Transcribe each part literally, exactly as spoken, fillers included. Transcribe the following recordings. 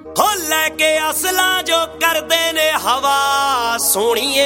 ਹੋ ਲੈ ਕੇ ਅਸਲਾ ਜੋ ਕਰਦੇ ਨੇ ਹਵਾ ਸੋਹਣੀਏ,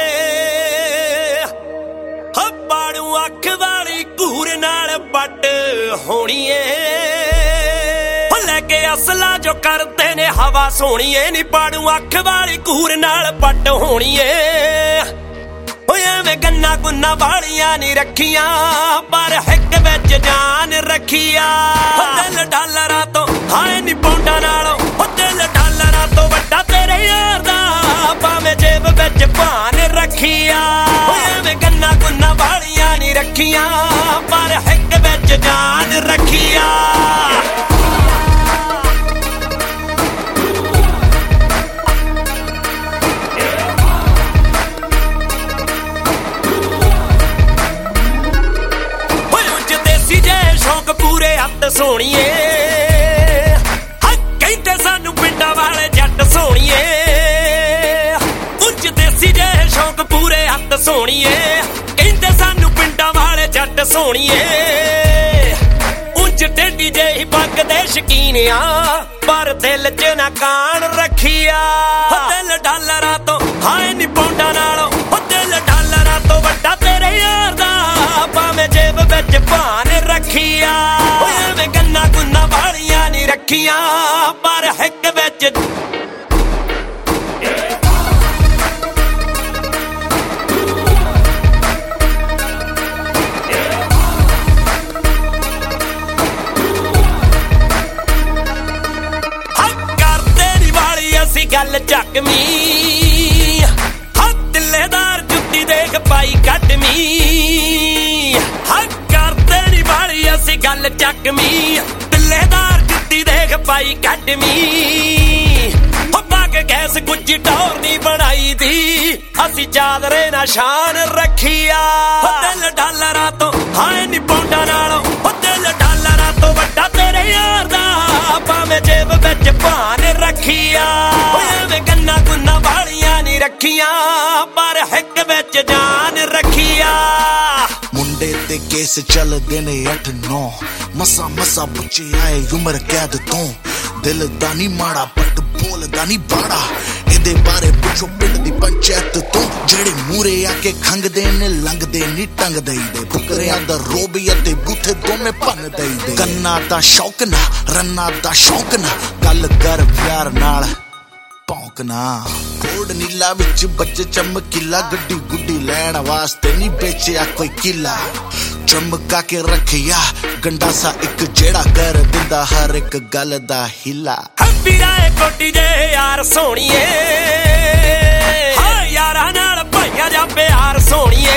ਹੋ ਬਾੜੂ ਅੱਖ ਵਾਲੀ ਘੂਰ ਨਾਲ ਵੱਟ ਹੋਣੀਏ। ਹੋ ਲੈ ਕੇ ਅਸਲਾ ਜੋ ਕਰਦੇ ਨੇ ਹਵਾ ਸੋਹਣੀਏ, ਨੀ ਬਾੜੂ ਅੱਖ ਵਾਲੀ ਘੂਰ ਨਾਲ ਵੱਟ ਹੋਣੀਏ। ਓਏ ਐਵੇਂ ਗੰਨਾ ਗੁੰਨਾ ਵਾਲੀਆਂ ਨੀ ਰੱਖੀਆਂ, ਪਰ ਹਿੱਕ ਵਿੱਚ ਜਾਨ ਰੱਖੀਆ। ਦਿਲ ਡਾਲਰਾਂ ਤੋਂ ਹਾਏ ਨੀ ਪੌਂਡਾਂ ਨਾਲੋਂ, ਦਿਲ ਡਾਲਰਾਂ ਤੋਂ ਵੱਡਾ ਤੇਰੇ ਯਾਰ ਦਾ, ਭਾਵੇਂ ਜੇਬ ਵਿੱਚ ਭਾਨ ਰੱਖੀਆ। ਓਏ ਐਵੇਂ ਗੰਨਾ ਗੁੰਨਾ ਵਾਲੀਆਂ ਨੀ ਰੱਖੀਆਂ, ਪਰ ਹਿੱਕ ਵਿੱਚ ਜਾਨ ਰੱਖੀਆ। ਪੂਰੇ ਹੱਥ ਸੋਹਣੀਏ, ਹਾਂ ਕਹਿੰਦੇ ਸਾਨੂੰ ਪਿੰਡਾਂ ਵਾਲੇ ਜੱਟ ਸੋਹਣੀਏ। ਉੱਚ ਦੇਸੀ ਜੇ ਸ਼ੌਕ ਪੂਰੇ ਹੱਥ ਸੋਹਣੀਏ, ਕਹਿੰਦੇ ਸਾਨੂੰ ਪਿੰਡਾਂ ਵਾਲੇ ਜੱਟ ਸੋਹਣੀਏ। ਉੱਚ ਟੇਢੀ ਜਿਹੀ ਪੱਗ ਦੇ ਸ਼ਕੀਨ ਆ, ਪਰ ਦਿਲ ਚ ਨਾ ਕਾਣ ਰੱਖੀਆ। ਦਿਲ ਡਾਲਰਾਂ ਤੋਂ ਹਾਏ ਨੀ ਪੌਂਡਾਂ ਨਾਲੋਂ, ਦਿਲ ਡਾਲਰਾਂ ਤੋਂ ਵੱਡਾ ਤੇਰੇ ਯਾਰ ਦਾ, ਭਾਵੇਂ ਜੇਬ ਵਿੱਚ ਭਾਨ ਰੱਖੀਆ। ਓਏ ਐਵੇਂ ਗੰਨਾ ਗੁੰਨਾ ਵਾਲੀਆਂ ਨੀ ਰੱਖੀਆਂ, ਪਰ ਹਿੱਕ ਵਿੱਚ ਕਰਦੇ ਨੀ ਵਾਲੀ ਅਸੀਂ ਗੱਲ ਚੱਕਵੀਂ। ਹਾਂ ਦਿੱਲੇਦਾਰ ਜੁੱਤੀ ਦੇਖ ਪਾਈ ਕੱਢਵੀਂ। ਹਾਂ ਕਰਦੇ ਨੀ ਵਾਲੀ ਅਸੀਂ ਗੱਲ ਚੱਕਵੀਂ, ਦਿੱਲੇਦਾਰ ਜੁੱਤੀ ਦੇਖ ਪਾਈ ਕੱਢਵੀਂ। ਹੋ ਪੱਗ ਗੈਸ ਗੁੱਜੀ ਟੌਰ ਨੀ ਬਣਾਈ ਦੀ, ਅਸੀਂ ਚਾਦਰੇ ਨਾਲ ਸ਼ਾਨ ਰੱਖੀਆ। ਦਿਲ ਡਾਲਰਾਂ ਤੋਂ ਹਾਏ ਨੀ ਪੌਂਡਾਂ ਨਾਲੋਂ, ਦਿਲ ਡਾਲਰਾਂ ਤੋਂ ਵੱਡਾ ਤੇਰੇ ਯਾਰ ਦਾ, ਭਾਵੇਂ ਜੇਬ ਵਿੱਚ ਭਾਨ ਰੱਖੀਆ। ਐਵੇਂ ਗੰਨਾ ਗੁੰਨਾ ਵਾਲੀਆਂ ਨੀ ਰੱਖੀਆਂ, ਪਰ ਹਿੱਕ ਵਿੱਚ ਜਾਨ ਰੱਖੀਆ। ਮੁੰਡੇ ਤੇ ਕੇਸ ਚੱਲਦੇ ਨੇ ਅੱਠ ਨੌ, ਮਸਾ ਮਸਾ ਪੁੱਛੇ ਆਏ ਉਮਰ ਕੈਦ ਤੋਂ। ਦਿਲ ਦਾ ਨੀ ਮਾੜਾ ਪੱਟ ਬੋਲਦਾ ਨੀ ਬਾੜਾ, ਇਹਦੇ ਬਾਰੇ ਪੁੱਛੋ ਪਿੰਡ ਦੀ ਪੰਚਾਇਤ ਤੋਂ। ਜਿਹੜੇ ਮੂਰੇ ਆ ਕੇ ਖੰਗਦੇ ਨੇ ਲੰਘਦੇ ਨੀ ਟੰਗ ਦਈਦੇ, ਫੁਕਰਿਆਂ ਦਾ ਰੋਬ ਅਤੇ ਬੂਥੇ ਦੋਵੇਂ ਭੰਨ ਦਈਦੇ। ਕੰਨਾਂ ਦਾ ਸ਼ੌਕ ਨਾ ਰੰਨਾਂ ਦਾ ਸ਼ੌਕ ਨਾ, ਗੱਲ ਕਰ ਪਿਆਰ ਨਾਲ ਭੌਂਕਣਾ। ਕੋਡ ਨੀਲਾ ਵਿੱਚ ਬੱਚੇ ਚਮਕੀਲਾ, ਗੱਡੀ ਗੁੱਡੀ ਲੈਣ ਵਾਸਤੇ ਨੀ ਵੇਚਿਆ ਕੋਈ ਕਿਲਾ। ਚਮਕਾ ਕੇ ਰੱਖਿਆ ਗੰਡਾਸਾ ਇੱਕ, ਜਿਹੜਾ ਕਰ ਦਿੰਦਾ ਹਰ ਇੱਕ ਗੱਲ ਦਾ ਹੀਲਾ। ਹੱਬੀ ਰਾਏ ਕੋਟੀ ਜੇ ਯਾਰ ਸੋਹਣੀਏ, ਹਾਂ ਯਾਰਾਂ ਨਾਲ ਭਾਈਆਂ ਜਾ ਪਿਆਰ ਸੋਹਣੀਏ।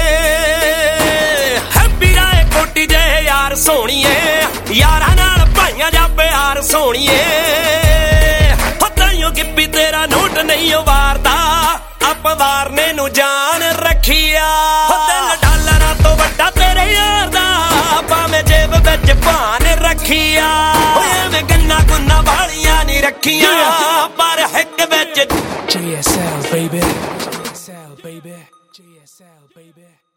ਹੱਬੀ ਰਾਏ ਕੋਟੀ ਜੇ ਯਾਰ ਸੋਹਣੀਏ, ਯਾਰਾਂ ਨਾਲ ਭਾਈਆਂ ਜਾ ਪਿਆਰ ਸੋਹਣੀਏ। ਗਿੱਪੀ ਤੇਰਾ ਨੋਟ ਨਹੀਂ ਵਾਰਦਾ, ਆਪ ਵਾਰਨੇ ਨੂੰ ਜਾਨ ਰੱਖੀਆ। ਦਿਲ ਡਾਲਰਾਂ ਤੋਂ ਵੱਡਾ ਤੇਰੇ ਯਾਰ ਦਾ, ਭਾਵੇਂ ਜੇਬ ਵਿੱਚ ਭਾਨ ਰੱਖੀਆ। ਐਵੇਂ ਗੰਨਾ ਗੁੰਨਾ ਵਾਲੀਆਂ ਨੀ ਰੱਖੀਆਂ, ਪਰ ਹਿੱਕ ਵਿੱਚ J S L baby, J S L baby, J S L baby।